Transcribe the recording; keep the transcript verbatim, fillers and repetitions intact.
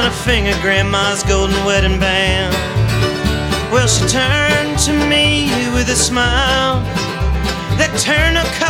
her finger grandma's golden wedding band. Well, she turned to me with a smile that turned her color